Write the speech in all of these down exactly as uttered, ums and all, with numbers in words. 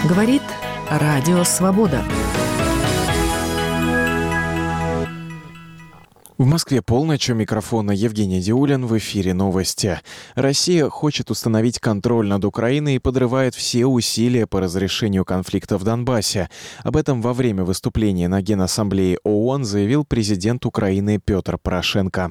Говорит Радио Свобода. В Москве полночь, у микрофона Евгений Диулин, в эфире новости. Россия хочет установить контроль над Украиной и подрывает все усилия по разрешению конфликта в Донбассе. Об этом во время выступления на Генассамблее ООН заявил президент Украины Петр Порошенко.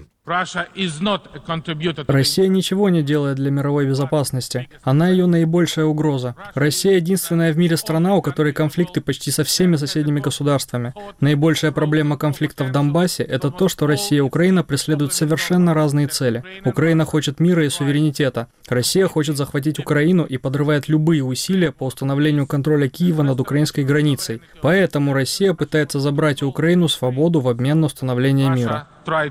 Россия ничего не делает для мировой безопасности. Она ее наибольшая угроза. Россия единственная в мире страна, у которой конфликты почти со всеми соседними государствами. Наибольшая проблема конфликта в Донбассе – это то, что Россия и Украина преследуют совершенно разные цели. Украина хочет мира и суверенитета. Россия хочет захватить Украину и подрывает любые усилия по установлению контроля Киева над украинской границей. Поэтому Россия пытается забрать у Украины свободу в обмен на установление мира.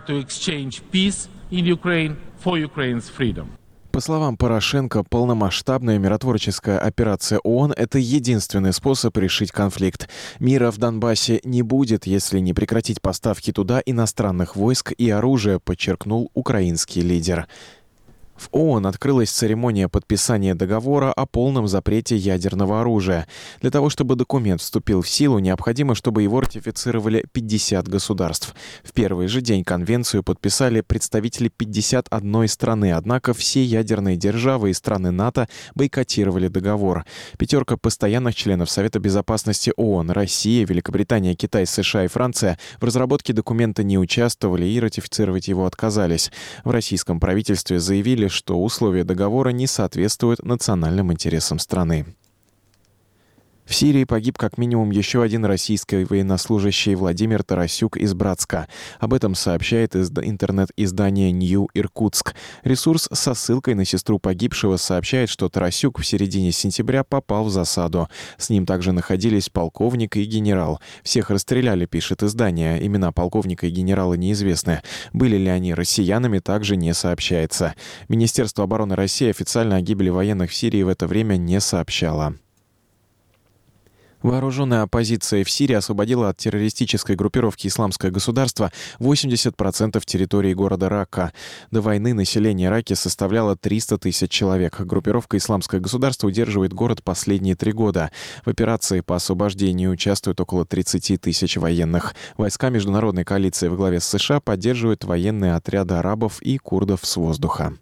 По словам Порошенко, полномасштабная миротворческая операция ООН – это единственный способ решить конфликт. Мира в Донбассе не будет, если не прекратить поставки туда иностранных войск и оружия, подчеркнул украинский лидер. В ООН открылась церемония подписания договора о полном запрете ядерного оружия. Для того, чтобы документ вступил в силу, необходимо, чтобы его ратифицировали пятьдесят государств. В первый же день конвенцию подписали представители пятьдесят одной страны, однако все ядерные державы и страны НАТО бойкотировали договор. Пятерка постоянных членов Совета безопасности ООН – Россия, Великобритания, Китай, США и Франция – в разработке документа не участвовали и ратифицировать его отказались. В российском правительстве заявили, что условия договора не соответствуют национальным интересам страны. В Сирии погиб как минимум еще один российский военнослужащий Владимир Тарасюк из Братска. Об этом сообщает интернет-издание New Irkutsk. Ресурс со ссылкой на сестру погибшего сообщает, что Тарасюк в середине сентября попал в засаду. С ним также находились полковник и генерал. Всех расстреляли, пишет издание. Имена полковника и генерала неизвестны. Были ли они россиянами, также не сообщается. Министерство обороны России официально о гибели военных в Сирии в это время не сообщало. Вооруженная оппозиция в Сирии освободила от террористической группировки «Исламское государство» восемьдесят процентов территории города Рака. До войны население Раки составляло триста тысяч человек. Группировка «Исламское государство» удерживает город последние три года. В операции по освобождению участвуют около тридцати тысяч военных. Войска международной коалиции во главе с США поддерживают военные отряды арабов и курдов с воздуха.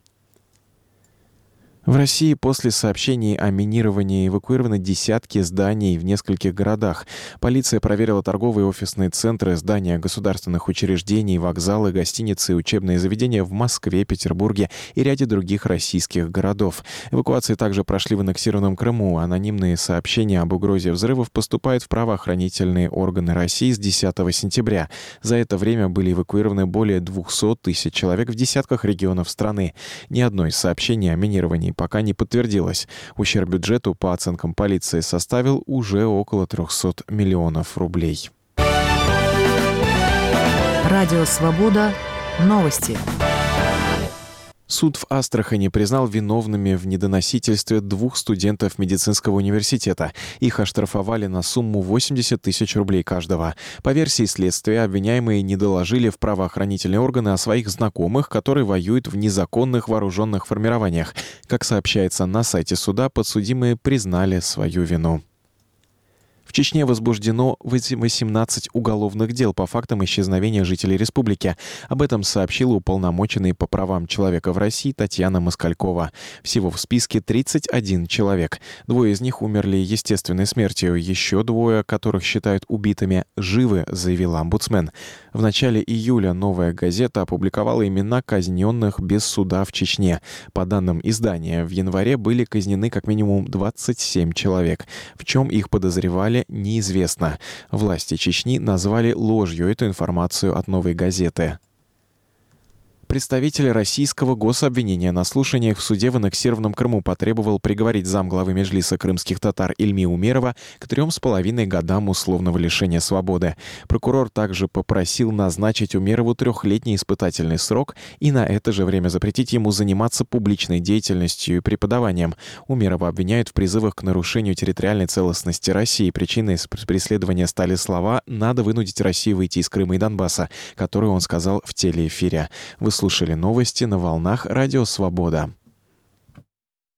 В России после сообщений о минировании эвакуированы десятки зданий в нескольких городах. Полиция проверила торговые и офисные центры, здания государственных учреждений, вокзалы, гостиницы и учебные заведения в Москве, Петербурге и ряде других российских городов. Эвакуации также прошли в аннексированном Крыму. Анонимные сообщения об угрозе взрывов поступают в правоохранительные органы России с десятого сентября. За это время были эвакуированы более двухсот тысяч человек в десятках регионов страны. Ни одно из сообщений о минировании пока не подтвердилось. Ущерб бюджету, по оценкам полиции, составил уже около трехсот миллионов рублей. Радио Свобода. Новости. Суд в Астрахани признал виновными в недоносительстве двух студентов медицинского университета. Их оштрафовали на сумму восемьдесят тысяч рублей каждого. По версии следствия, обвиняемые не доложили в правоохранительные органы о своих знакомых, которые воюют в незаконных вооруженных формированиях. Как сообщается на сайте суда, подсудимые признали свою вину. В Чечне возбуждено восемнадцать уголовных дел по фактам исчезновения жителей республики. Об этом сообщила уполномоченный по правам человека в России Татьяна Москалькова. Всего в списке тридцать один человек. Двое из них умерли естественной смертью. Еще двое, которых считают убитыми, живы, заявил омбудсмен. В начале июля «Новая газета» опубликовала имена казненных без суда в Чечне. По данным издания, в январе были казнены как минимум двадцать семь человек. В чем их подозревали, неизвестно. Власти Чечни назвали ложью эту информацию от «Новой газеты». Представитель российского гособвинения на слушаниях в суде в аннексированном Крыму потребовал приговорить замглавы Меджлиса крымских татар Ильми Умерова к трем с половиной годам условного лишения свободы. Прокурор также попросил назначить Умерову трехлетний испытательный срок и на это же время запретить ему заниматься публичной деятельностью и преподаванием. Умерова обвиняют в призывах к нарушению территориальной целостности России. Причиной преследования стали слова «надо вынудить Россию выйти из Крыма и Донбасса», которые он сказал в телеэфире. Вы слушали новости на волнах Радио Свобода.